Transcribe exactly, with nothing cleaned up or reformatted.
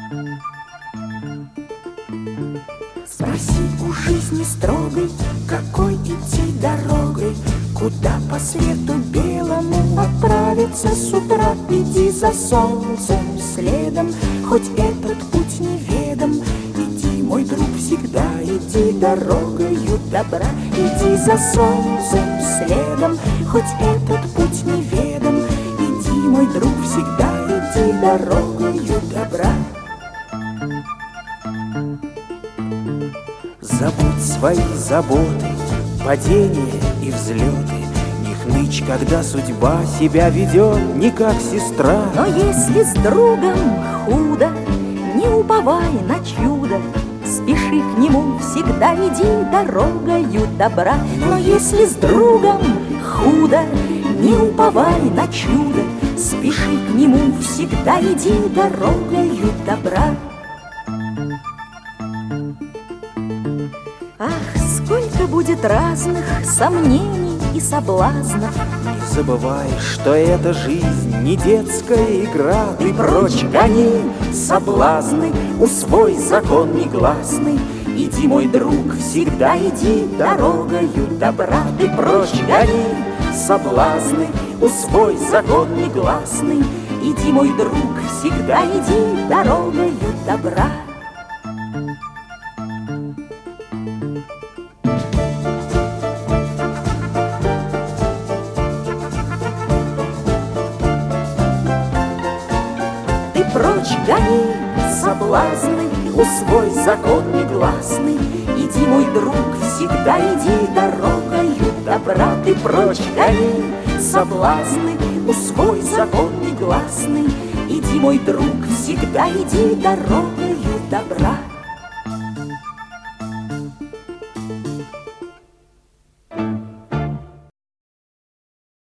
Спроси у жизни строгой, какой идти дорогой, куда по свету белому отправиться с утра. Иди за солнцем следом, хоть этот путь неведом. Иди, мой друг, всегда иди дорогою добра. Иди за солнцем следом, хоть этот путь неведом. Иди, мой друг, всегда иди дорогою добра. Забудь свои заботы, падения и взлеты. Не хнычь, когда судьба себя ведет не как сестра. Но если с другом худо, не уповай на чудо. Спеши к нему, всегда иди дорогою добра. Но если с другом худо, не уповай на чудо. Спеши к нему, всегда иди дорогою добра. Ах, сколько будет разных сомнений и соблазнов. Не забывай, что эта жизнь не детская игра. Ты прочь гони соблазны, усвой закон негласный. Иди, мой друг, всегда иди дорогою добра. Ты прочь гони соблазны, усвой закон негласный. Иди, мой друг, всегда иди дорогою добра. Ты прочь гони соблазны, усвой закон негласный. Иди, мой друг, всегда иди дорогою добра. Ты прочь гони соблазны, усвой закон негласный. Иди, мой друг, всегда иди дорогою добра.